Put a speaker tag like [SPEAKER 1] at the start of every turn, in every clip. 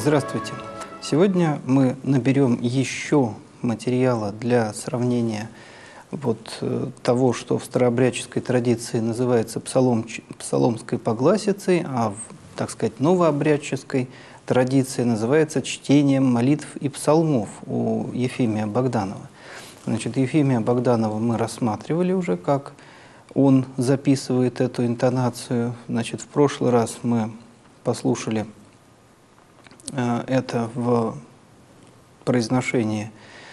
[SPEAKER 1] Здравствуйте! Сегодня мы наберем еще материала для сравнения того, что в старообрядческой традиции называется псаломской погласицей, а в, так сказать, новообрядческой традиции называется чтением молитв и псалмов у Ефимия Богданова. Значит, Ефимия Богданова мы рассматривали уже, как он записывает эту интонацию. Значит, в прошлый раз мы послушали это в произношении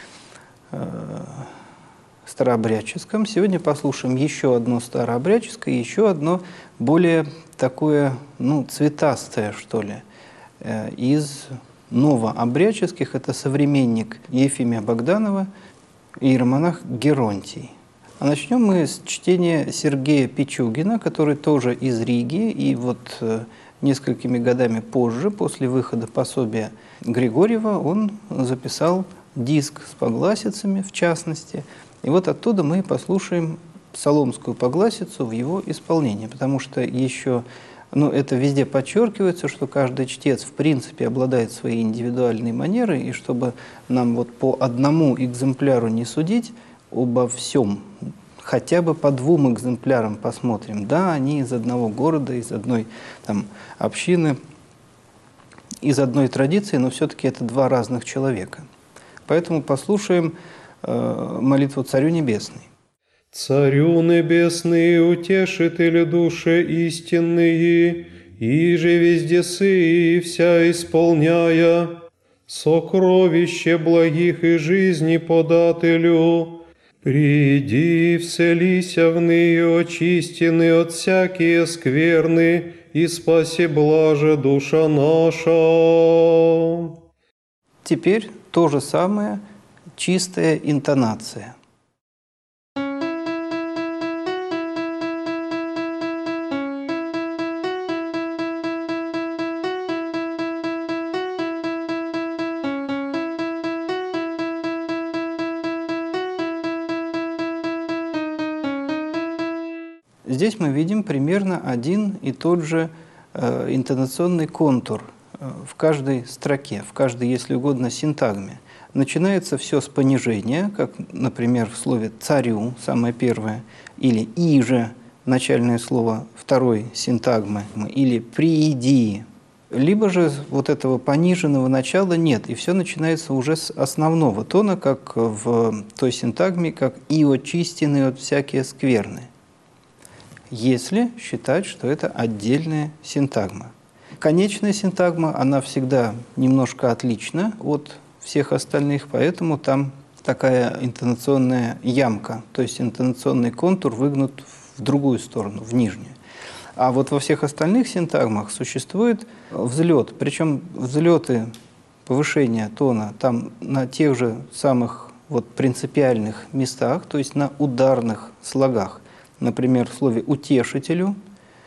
[SPEAKER 1] старообрядческом. Сегодня послушаем еще одно старообрядческое, еще одно более такое, цветастое, что ли, из новообрядческих. Это современник Ефимия Богданова, иеромонах Геронтий. А начнем мы с чтения Сергея Пичугина, который тоже из Риги, и несколькими годами позже, после выхода пособия Григорьева, он записал диск с погласицами, в частности. И оттуда мы послушаем псаломскую погласицу в его исполнении, потому что еще, это везде подчеркивается, что каждый чтец в принципе обладает своей индивидуальной манерой, и чтобы нам по одному экземпляру не судить обо всем, хотя бы по двум экземплярам посмотрим. Да, они из одного города, из одной общины, из одной традиции, но все-таки это два разных человека. Поэтому послушаем молитву Царю Небесный.
[SPEAKER 2] «Царю Небесный, утешитель души истинные, и же везде сы, вся исполняя, сокровище благих и жизни подателю, приди, вселися в ные, очистены от всякие скверны, и спаси блаже душа наша».
[SPEAKER 1] Теперь то же самое, чистая интонация. Здесь мы видим примерно один и тот же интонационный контур в каждой строке, в каждой, если угодно, синтагме. Начинается все с понижения, как, например, в слове «царю», самое первое, или «иже», начальное слово второй синтагмы, или «прииди». Либо же этого пониженного начала нет, и все начинается уже с основного тона, как в той синтагме, как «и очистены от всякие скверны», если считать, что это отдельная синтагма. Конечная синтагма, она всегда немножко отлична от всех остальных, поэтому там такая интонационная ямка, то есть интонационный контур выгнут в другую сторону, в нижнюю. А во всех остальных синтагмах существует взлет, причем взлеты, повышение тона там на тех же самых принципиальных местах, то есть на ударных слогах. Например, в слове «утешителю».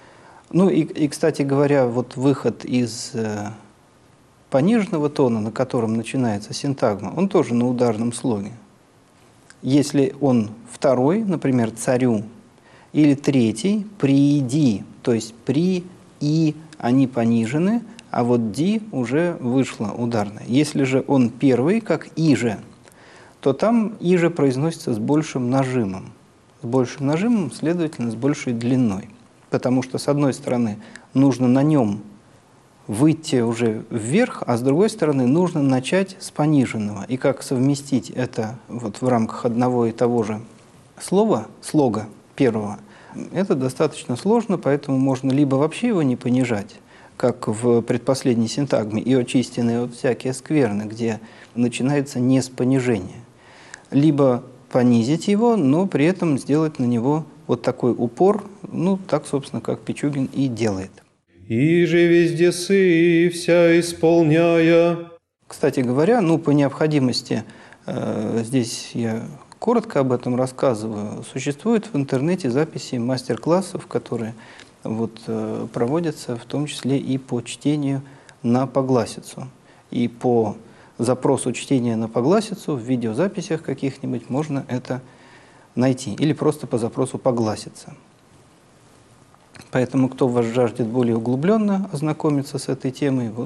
[SPEAKER 1] И, кстати говоря, выход из пониженного тона, на котором начинается синтагма, он тоже на ударном слоге. Если он второй, например, «царю», или третий «прииди», то есть «при» и они понижены, а «ди» уже вышло ударное. Если же он первый, как «иже», то там «иже» произносится с большим нажимом. С большим нажимом, следовательно, с большей длиной. Потому что, с одной стороны, нужно на нем выйти уже вверх, а с другой стороны, нужно начать с пониженного. И как совместить это в рамках одного и того же слога первого, это достаточно сложно, поэтому можно либо вообще его не понижать, как в предпоследней синтагме «и очистены от всякие скверны», где начинается не с понижения, либо понизить его, но при этом сделать на него такой упор, так, собственно, как Пичугин и делает.
[SPEAKER 2] «И же везде сы, вся исполняя».
[SPEAKER 1] Кстати говоря, по необходимости, здесь я коротко об этом рассказываю, существуют в интернете записи мастер-классов, которые проводятся в том числе и по чтению на погласицу, и по запросу чтения на погласицу в видеозаписях каких-нибудь можно это найти. Или просто по запросу погласица. Поэтому, кто вас жаждет более углубленно ознакомиться с этой темой,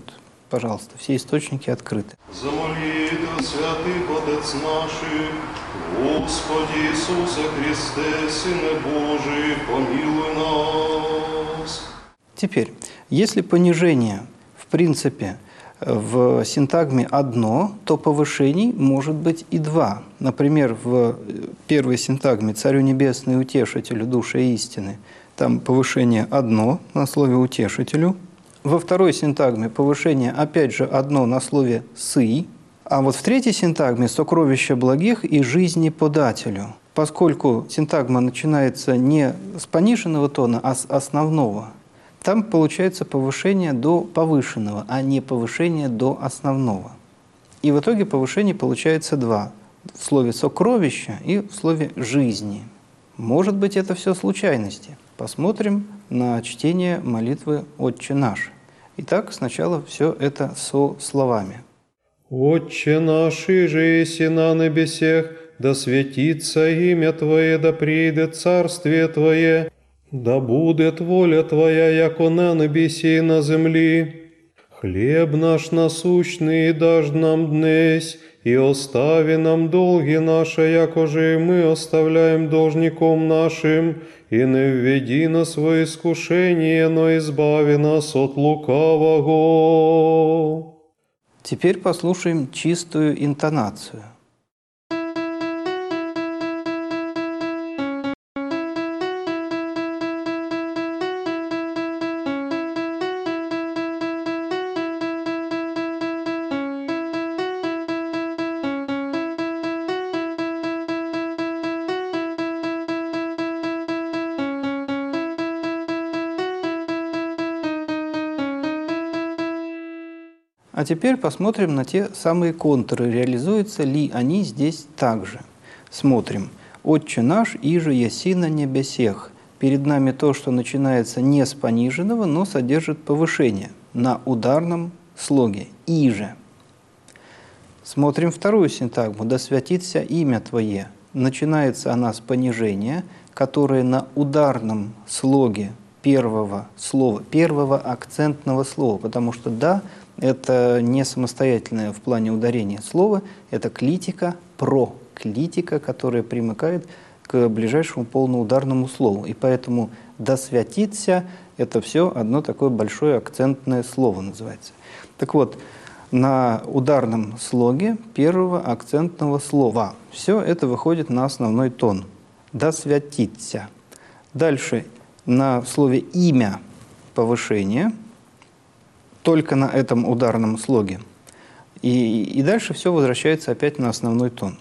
[SPEAKER 1] Пожалуйста, все источники открыты.
[SPEAKER 2] Замоли до святых Отец наших, Господи Иисусе Христе, Сыне Божий, помилуй нас.
[SPEAKER 1] Теперь, если понижение, в принципе, в синтагме одно, то повышений может быть и два. Например, в первой синтагме «Царю небесный, утешителю, душе истины» там повышение одно на слове «утешителю». Во второй синтагме повышение опять же одно на слове «сы». А вот в третьей синтагме «сокровища благих и жизни подателю». Поскольку синтагма начинается не с пониженного тона, а с основного, там получается повышение до повышенного, а не повышение до основного. И в итоге повышений получается два. В слове «сокровища» и в слове «жизни». Может быть, это все случайности. Посмотрим на чтение молитвы «Отче наш». Итак, сначала все это со словами.
[SPEAKER 2] Отче наш, иже еси на небесех, да светится имя Твое, да придет царствие Твое, да будет воля Твоя, яко на небеси и на земли. Хлеб наш насущный дашь нам днесь, и остави нам долги наши, якоже и мы оставляем должником нашим, и не введи нас во искушение, но избави нас от лукавого.
[SPEAKER 1] Теперь послушаем чистую интонацию. А теперь посмотрим на те самые контуры, реализуются ли они здесь также. Смотрим. «Отче наш, иже еси на небесех». Перед нами то, что начинается не с пониженного, но содержит повышение на ударном слоге «иже». Смотрим вторую синтагму «Да святится имя Твое». Начинается она с понижения, которое на ударном слоге первого слова, первого акцентного слова, потому что «да» — это не самостоятельное в плане ударения слово, это клитика, проклитика, которая примыкает к ближайшему полноударному слову. И поэтому «да святится» — это все одно такое большое акцентное слово называется. Так вот, на ударном слоге первого акцентного слова все это выходит на основной тон. «Да святится». Дальше на слове «имя» повышение, только на этом ударном слоге. И дальше все возвращается опять на основной тон.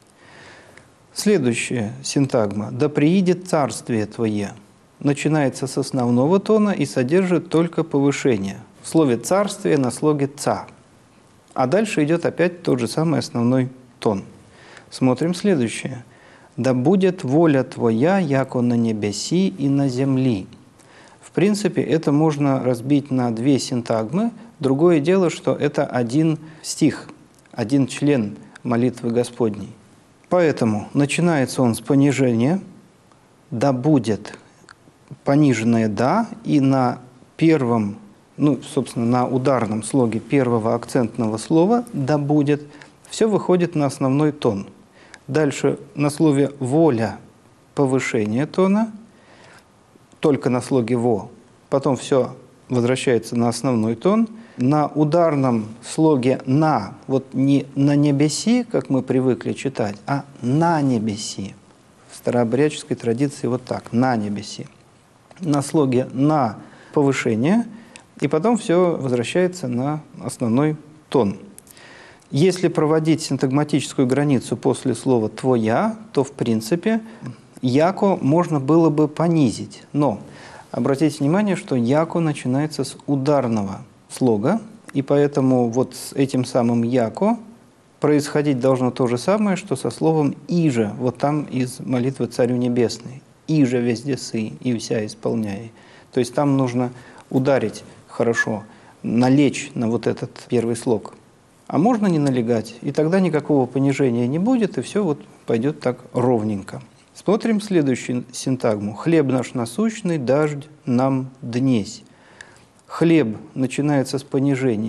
[SPEAKER 1] Следующая синтагма «Да приидет царствие Твое» начинается с основного тона и содержит только повышение. В слове «царствие» на слоге «ца». А дальше идет опять тот же самый основной тон. Смотрим следующее. «Да будет воля Твоя, яко на небеси и на земли». В принципе, это можно разбить на две синтагмы. Другое дело, что это один стих, один член молитвы Господней. Поэтому начинается он с понижения «да будет» пониженное «да», и на первом, собственно, на ударном слоге первого акцентного слова «да будет» все выходит на основной тон. Дальше на слове «воля» повышение тона, только на слоге «во». Потом все возвращается на основной тон. На ударном слоге «на», вот не «на небеси», как мы привыкли читать, а «на небеси». В старообрядческой традиции вот так, «на небеси». На слоге «на» повышение, и потом все возвращается на основной тон. Если проводить синтагматическую границу после слова «твоя», то, в принципе, «яко» можно было бы понизить. Но обратите внимание, что «яко» начинается с ударного слога, и поэтому вот с этим самым «яко» происходить должно то же самое, что со словом «иже», вот там из молитвы «Царю небесный». «Иже везде сы, и вся исполняй». То есть там нужно ударить хорошо, налечь на вот этот первый слог. А можно не налегать, и тогда никакого понижения не будет, и все вот пойдет так ровненько. Смотрим следующую синтагму. «Хлеб наш насущный дашь нам днесь». Хлеб начинается с понижения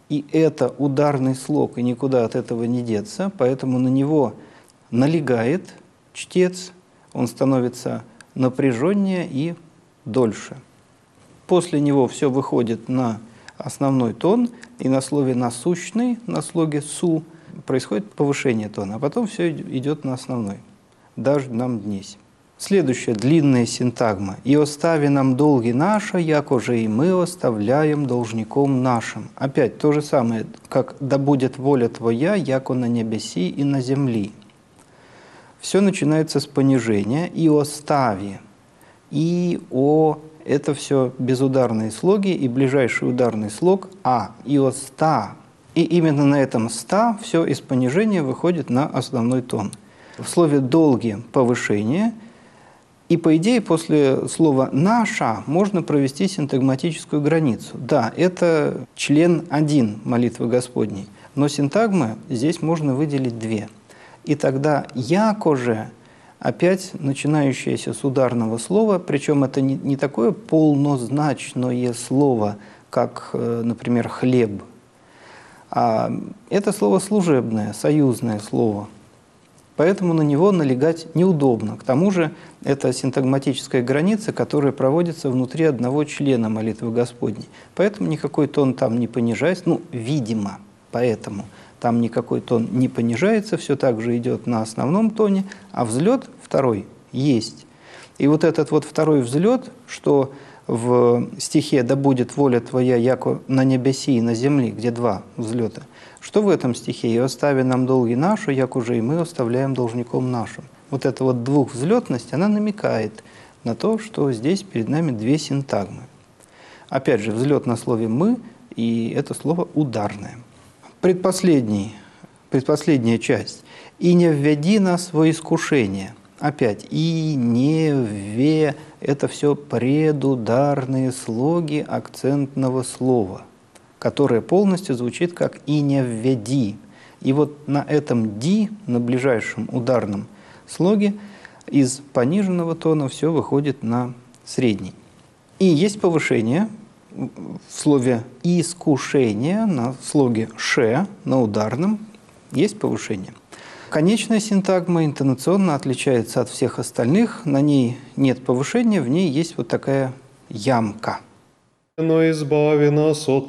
[SPEAKER 1] И это ударный слог, и никуда от этого не деться, поэтому на него налегает чтец, он становится напряженнее и дольше. После него все выходит на основной тон, и на слове «насущный», на слоге «су» происходит повышение тона, а потом все идет на основной. «Даждь нам днесь». Следующая длинная синтагма. «И остави нам долги наши, яко же и мы оставляем должником нашим». Опять то же самое, как «да будет воля твоя, яко на небеси и на земли». Все начинается с понижения. «И остави». «И о» – это все безударные слоги, и ближайший ударный слог «а». «И оста». И именно на этом «ста» все из понижения выходит на основной тон. В слове «долги» – повышение. И, по идее, после слова «наша» можно провести синтагматическую границу. Да, это член 1 молитвы Господней, но синтагмы здесь можно выделить 2. И тогда «яко же» опять начинающееся с ударного слова, причем это не такое полнозначное слово, как, например, «хлеб», а это слово служебное, союзное слово. Поэтому на него налегать неудобно. К тому же это синтагматическая граница, которая проводится внутри одного члена молитвы Господней. Поэтому никакой тон там не понижается, ну, видимо, поэтому там никакой тон не понижается, все так же идет на основном тоне, а взлет второй есть. И вот этот вот второй взлет, что в стихе «Да будет воля твоя, яко на небеси и на земли», где 2 взлета, что в этом стихе? «И остави нам долги наши, як уже и мы оставляем должником нашим». Вот эта вот двухвзлетность, она намекает на то, что здесь перед нами 2 синтагмы. Опять же, взлет на слове «мы», и это слово ударное. Предпоследняя часть. «И не введи нас во искушение». Опять «и», «не», «ве» – это все предударные слоги акцентного слова, которое полностью звучит как «и не введи». И вот на этом «ди», на ближайшем ударном слоге, из пониженного тона все выходит на средний. И есть повышение в слове «искушение», на слоге «ше», на ударном, есть повышение. Конечная синтагма интонационно отличается от всех остальных, на ней нет повышения, в ней есть вот такая ямка.
[SPEAKER 2] «Но избави нас от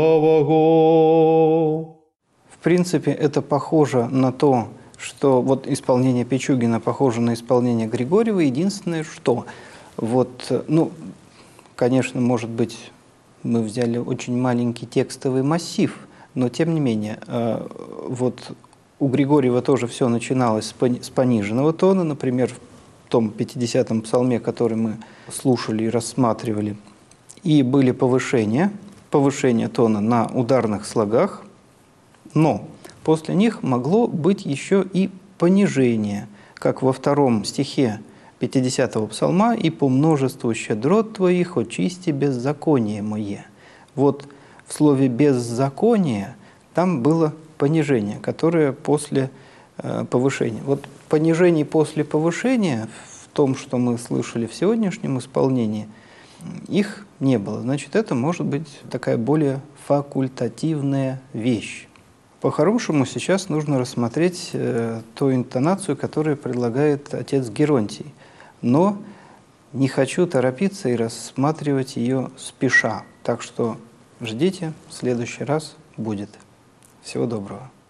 [SPEAKER 2] лукавого».
[SPEAKER 1] В принципе, это похоже на то, что вот исполнение Пичугина похоже на исполнение Григорьева. Единственное, что вот, ну, конечно, может быть, мы взяли очень маленький текстовый массив, но тем не менее, вот у Григорьева тоже все начиналось с пониженного тона, например, в том 50-м псалме, который мы слушали и рассматривали, и были повышения тона на ударных слогах, но после них могло быть еще и понижение, как во 2 стихе 50-го псалма «И по множеству щедрот твоих очисти беззаконие мое». Вот в слове «беззаконие» там было понижение, которое после повышения. Вот понижений после повышения в том, что мы слышали в сегодняшнем исполнении, их не было. Значит, это может быть такая более факультативная вещь. По-хорошему, сейчас нужно рассмотреть ту интонацию, которую предлагает отец Геронтий. Но не хочу торопиться и рассматривать ее спеша. Так что ждите, в следующий раз будет. Всего доброго.